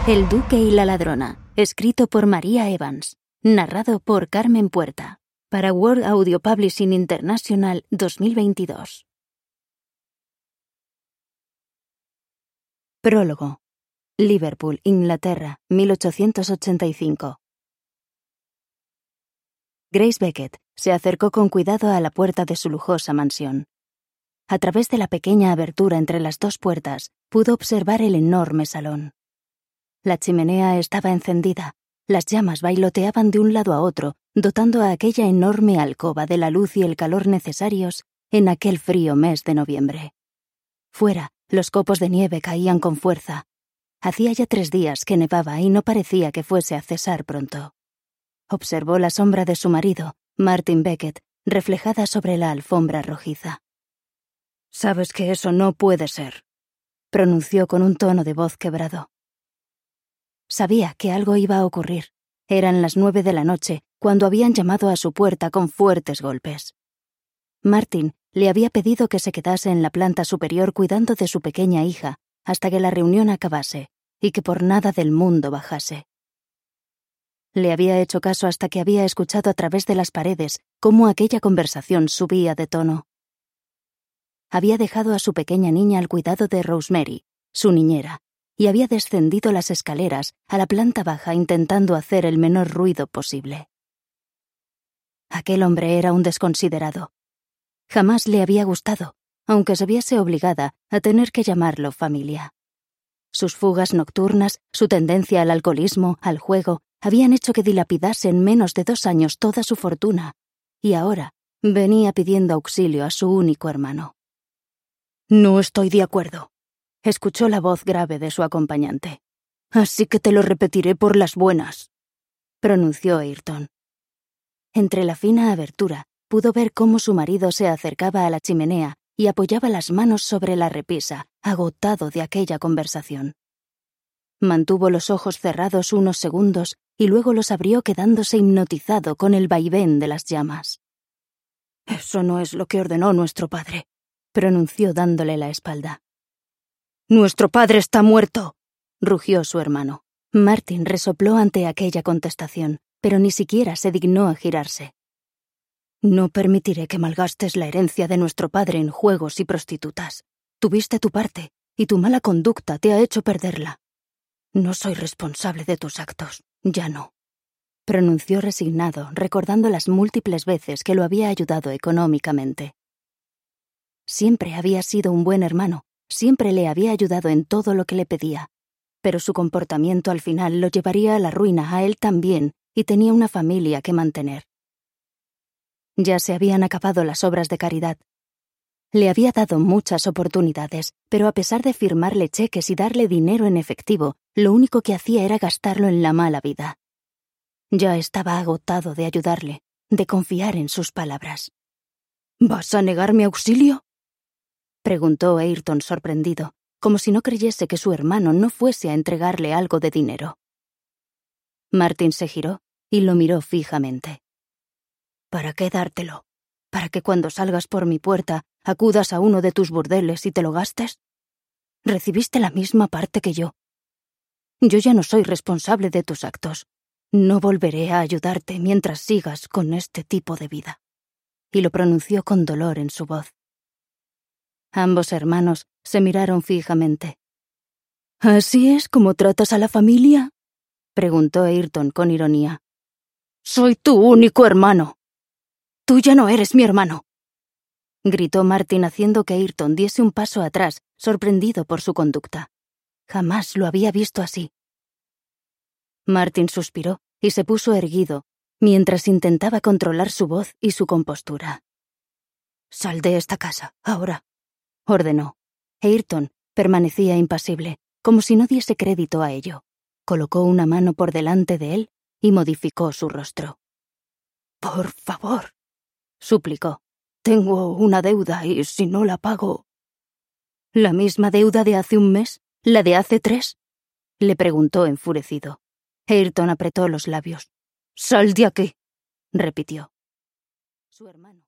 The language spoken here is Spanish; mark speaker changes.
Speaker 1: El duque y la ladrona, escrito por María Evans, narrado por Carmen Puerta, para World Audio Publishing International 2022. Prólogo. Liverpool, Inglaterra, 1885. Grace Beckett se acercó con cuidado a la puerta de su lujosa mansión. A través de la pequeña abertura entre las dos puertas, pudo observar el enorme salón. La chimenea estaba encendida, las llamas bailoteaban de un lado a otro, dotando a aquella enorme alcoba de la luz y el calor necesarios en aquel frío mes de noviembre. Fuera, los copos de nieve caían con fuerza. Hacía ya 3 días que nevaba y no parecía que fuese a cesar pronto. Observó la sombra de su marido, Martin Beckett, reflejada sobre la alfombra rojiza. «Sabes que eso no puede ser», pronunció con un tono de voz quebrado. Sabía que algo iba a ocurrir. Eran las 9 de la noche, cuando habían llamado a su puerta con fuertes golpes. Martin le había pedido que se quedase en la planta superior cuidando de su pequeña hija hasta que la reunión acabase y que por nada del mundo bajase. Le había hecho caso hasta que había escuchado a través de las paredes cómo aquella conversación subía de tono. Había dejado a su pequeña niña al cuidado de Rosemary, su niñera, y había descendido las escaleras a la planta baja intentando hacer el menor ruido posible. Aquel hombre era un desconsiderado. Jamás le había gustado, aunque se viese obligada a tener que llamarlo familia. Sus fugas nocturnas, su tendencia al alcoholismo, al juego, habían hecho que dilapidase en menos de 2 años toda su fortuna, y ahora venía pidiendo auxilio a su único hermano. «No estoy de acuerdo», escuchó la voz grave de su acompañante. «Así que te lo repetiré por las buenas», pronunció Ayrton. Entre la fina abertura pudo ver cómo su marido se acercaba a la chimenea y apoyaba las manos sobre la repisa, agotado de aquella conversación. Mantuvo los ojos cerrados unos segundos y luego los abrió quedándose hipnotizado con el vaivén de las llamas. «Eso no es lo que ordenó nuestro padre», pronunció dándole la espalda. «Nuestro padre está muerto», rugió su hermano. Martin resopló ante aquella contestación, pero ni siquiera se dignó a girarse. «No permitiré que malgastes la herencia de nuestro padre en juegos y prostitutas. Tuviste tu parte, y tu mala conducta te ha hecho perderla. No soy responsable de tus actos, ya no», pronunció resignado, recordando las múltiples veces que lo había ayudado económicamente. Siempre había sido un buen hermano, siempre le había ayudado en todo lo que le pedía, pero su comportamiento al final lo llevaría a la ruina a él también y tenía una familia que mantener. Ya se habían acabado las obras de caridad. Le había dado muchas oportunidades, pero a pesar de firmarle cheques y darle dinero en efectivo, lo único que hacía era gastarlo en la mala vida. Ya estaba agotado de ayudarle, de confiar en sus palabras. «¿Vas a negarme auxilio?», preguntó Ayrton sorprendido, como si no creyese que su hermano no fuese a entregarle algo de dinero. Martin se giró y lo miró fijamente. «¿Para qué dártelo? ¿Para que cuando salgas por mi puerta acudas a uno de tus burdeles y te lo gastes? Recibiste la misma parte que yo. Yo ya no soy responsable de tus actos. No volveré a ayudarte mientras sigas con este tipo de vida». Y lo pronunció con dolor en su voz. Ambos hermanos se miraron fijamente. «¿Así es como tratas a la familia?», preguntó Ayrton con ironía. «Soy tu único hermano». «Tú ya no eres mi hermano», gritó Martin haciendo que Ayrton diese un paso atrás, sorprendido por su conducta. Jamás lo había visto así. Martin suspiró y se puso erguido, mientras intentaba controlar su voz y su compostura. «Sal de esta casa, ahora», ordenó. Ayrton permanecía impasible, como si no diese crédito a ello. Colocó una mano por delante de él y modificó su rostro. «Por favor», suplicó. «Tengo una deuda y si no la pago...» «¿La misma deuda de hace un mes? ¿La de hace 3?» le preguntó enfurecido. Ayrton apretó los labios. «Sal de aquí», repitió. Su hermano